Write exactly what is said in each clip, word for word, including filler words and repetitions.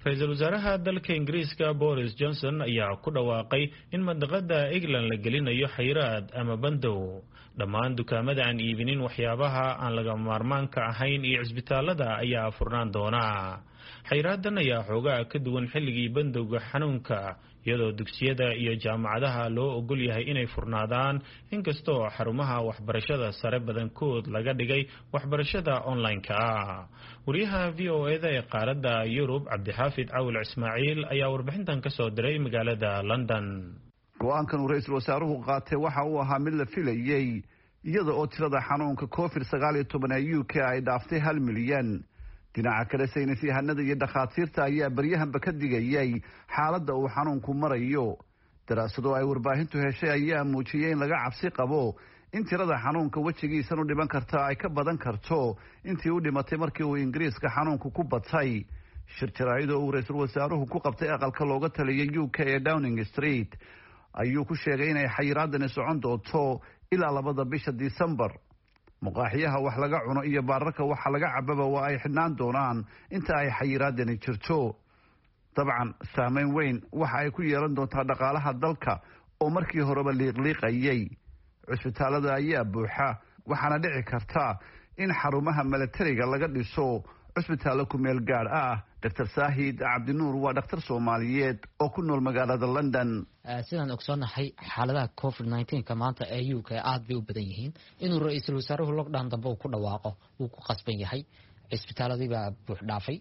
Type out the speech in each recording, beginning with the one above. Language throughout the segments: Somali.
Ra'iisul Wasaaraha dalka Ingiriiska Boris Johnson ayaa ku dhawaaqay in mandaqada England la gelinayo xayiraad ama bandow dhammaan dukaamada aan iibinin waxyaabaha aan laga maarmaanka ahayn iyo cisbitaalada ayaa furnaan doona. xayiraadan ayaa xoogaa ka duwan xilligii bandowga xanuunka iyadoo dugsiyada iyo jaamacadaha loo ogol yahay inay furnaadaan inkastoo xarumaha waxbarashada sare badankood laga dhigay waxbarashada online-ka ah. wariyaha V O A da ee qaaradda Yurub Cabdixaafid Cawil Ismaaciil ayaa warbixintan ka soo diray magaalada London. go-aankan uu ra'iisul wasaaruhu qaatay waxa uu ahaa mid la filayay iyada oo tirada xanuunka covid sagaal iyo toban ee U K ay dhaaftay hal milyan. dhinaca kale saynis yahanada iyo dhakhaatiirta ayaa baryahanba ka digayay xaaladda uu xanuunku marayo. daraasado ay warbaahintu heshay ayaa muujiyay in laga cabsi qabo in tirada xanuunka wejigiisan u dhiman karta ay ka badan karto intii u dhimatay markii uu Ingiriiska xanuunku ku batay. shir jaraa'id oo uu ra'iisul wasaaruhu ku qabtay aqalka looga taliyay U K ee Downing Street ayuu ku sheegay inay xayiraadani socon doonto ilaa labada bisha December. muqaaxiyaha wax laga cuno iyo baararka waxa laga cababa waa ay xidhnaan doonaan inta ay xayiraadani jirto. dabcan saameyn weyn waxa ay ku yeelan doontaa dhaqaalaha dalka oo markii horeba liiqliiqayay. cusbitaalada ayaa buuxa waxaana dhici karta in xarumaha milatariga laga dhiso cusbitaallo ku meel gaar ah. Doctor Saahid Cabdinuur waa dhakhtar Soomaaliyeed oo ku nool magaalada London. sidaan ogsoonahay xaaladaha covid nineteen ka maanta ee U K aad bay u badan yihiin. inuu ra'iisul wasaaruhu lockdown dambe uu ku dhawaaqo uu ku qasban yahay. cisbitaaladii baa buux dhaafay.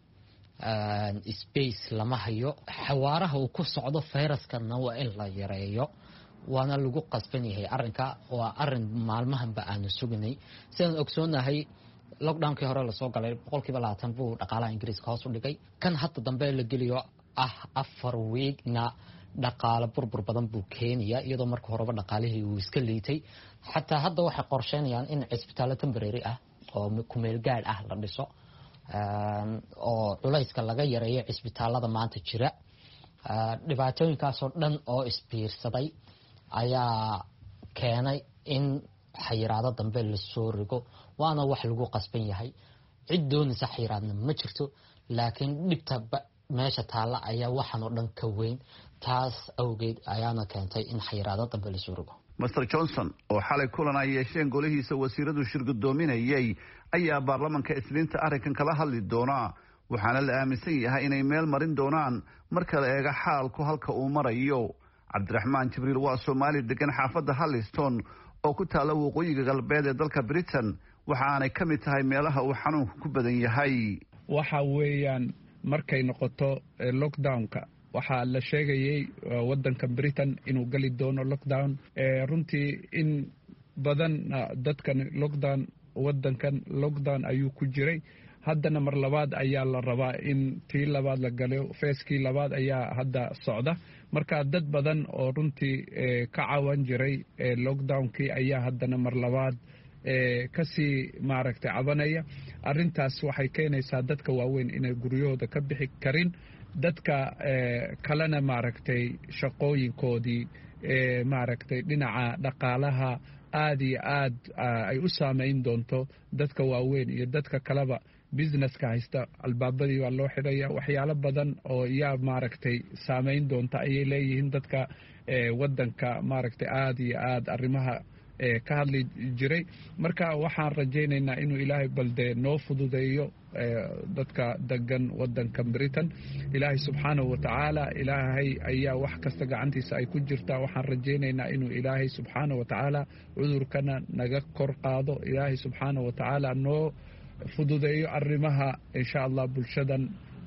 space lama hayo. xawaaraha uu ku socdo fayraskana waa in la yareeyo. waana lagu qasban yahay arrinka waa arrin maalmahanba aanu sugnay. sidaan ogsoonahay lockdownkii hore lasoo galay boqolkiiba labaatan buu dhaqaalaha Ingiriiska hoos u dhigay. kan hadda dambe la geliyo ah afar weekna dhaqaale burbur badan buu keenaya iyadoo markii horeba dhaqaalihii uu iska liitay. xataa hadda waxay qorsheynayaan in cisbitaallo temporary ah oo ku meel gaar ah la dhiso oo culayska laga yareeyo cisbitaalada maanta jira. dhibaatooyinkaasoo dhan oo isbiirsaday ayaa keenay in xayiraado dambe la soo rigo. waana wax lagu qasban yahay. cid doonaysa xayiraadna ma jirto laakiin dhibta meesha taalla ayaa waxaan oo dhan ka weyn. taas awgeed ayaana keentay in xayiraado dambe la soo rigo. Mister Johnson oo xalay kulan ay yeesheen golihiisa wasiiradu shirgudoominayay ayaa baarlamaanka Isniinta arrinkan kala hadli doona waxaana la aaminsan yahay inay meel marin doonaan marka la eego xaalku halka uu marayo. Cabdiraxmaan Jibriil waa Soomaali degan xaafadda Halliston oo ku taala waqooyiga galbeed ee dalka Britain waxaanay ka mid tahay meelaha uu xanuunku ku badan yahay. waxa weeyaan markay noqoto lockdownka waxaa la sheegayay wadanka Britain inuu gali doono lockdown. runtii in badan dadkan lockdown wadankan lockdown ayuu ku jiray. haddana mar labaad ayaa la rabaa in tii labaad la galo. feeskii labaad ayaa hadda socda. marka dad badan oo runtii ka cawan jiray lockdownkii ayaa haddana mar labaad kasii maaragtay cabanaya. arrintaas waxay keenaysaa dadka waaweyn inay guryahooda ka bixi karin. dadka kalena maaragtay shaqooyinkoodii maaragtay dhinaca dhaqaalaha aad iyo aad ay u saameyn doonto dadka waaweyn iyo dadka kaleba businesska haysta. albaabadii waa loo xidhaya. waxyaalo badan oo yaa maaragtay saameyn doonta ayay leeyihiin dadka wadanka maaragtay aad iyo aad arrimaha ka hadli jiray. marka waxaan rajaynaynaa inuu ilaahay balde noo fududeeyo dadka degan wadanka Britain. ilaahay subxaanahu wa tacaala ilaahay ayaa wax kasta gacantiisa ay ku jirtaa. waxaan rajaynaynaa inuu ilaahay subxaanahu wa tacaala cudurkana naga kor qaado. ilaahay subxaanahu wa tacaala noo fududeeyo arrimaha insha Allah bulshadan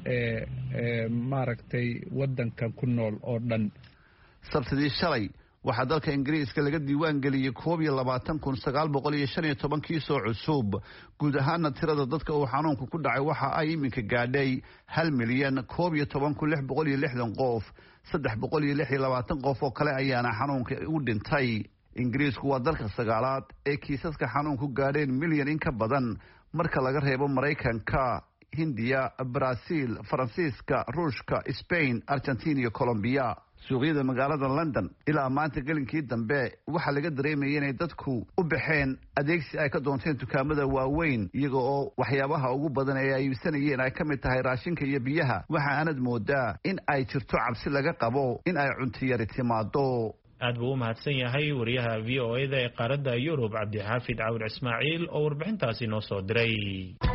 maaragtay wadankan ku nool oo dhan. sabtidii shalay waxaa dalka Ingiriiska laga diiwaan geliyay koob iyo labaatan kun sagaal boqol iyo shan iyo toban kiis oo cusub. guud ahaana tirada dadka uu xanuunku ku dhacay waxa ay iminka gaadhay hal milyan koob iyo toban kun lix boqol iyo lixdan qof. saddex boqol iyo lix iyo labaatan qof oo kale ayaana xanuunka u dhintay. Ingiriisku waa dalka sagaalaad ee kiisaska xanuunku gaadheen milyan in ka badan marka laga reebo Mareykanka, Hindiya, Brazil, Faransiiska, Ruushka, Spain, Argentina iyo Colombia. suuqyada magaalada London ilaa maanta gelinkii dambe waxa laga dareemayay inay dadku u baxeen adeegsi ay ka doonteen dukaamada waaweyn iyaga oo waxyaabaha ugu badan ee ay iibsanayeen ay ka mid tahay raashinka iyo biyaha waxa aanad moodaa in ay jirto cabsi laga qabo in ay cunto yari timaado. aad buu u mahadsan yahay wariyaha V O A da ee qaaradda Yurub Cabdi Xaafid Cawd Ismaaciil oo warbixintaasi noo soo diray.